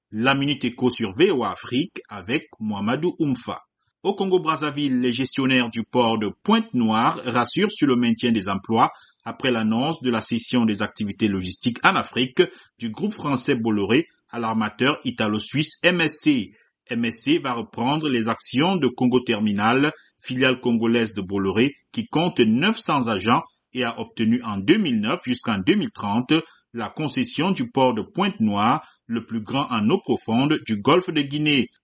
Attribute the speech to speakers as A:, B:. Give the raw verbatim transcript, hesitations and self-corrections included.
A: La Minute Éco sur V O A Afrique avec Mohamedou Oumfa. Au Congo-Brazzaville, les gestionnaires du port de Pointe-Noire rassurent sur le maintien des emplois après l'annonce de la cession des activités logistiques en Afrique du groupe français Bolloré à l'armateur italo-suisse M S C. M S C va reprendre les actions de Congo Terminal, filiale congolaise de Bolloré, qui compte neuf cents agents et a obtenu en deux mille neuf jusqu'en deux mille trente la concession du port de Pointe-Noire, le plus grand en eau profonde du golfe de Guinée.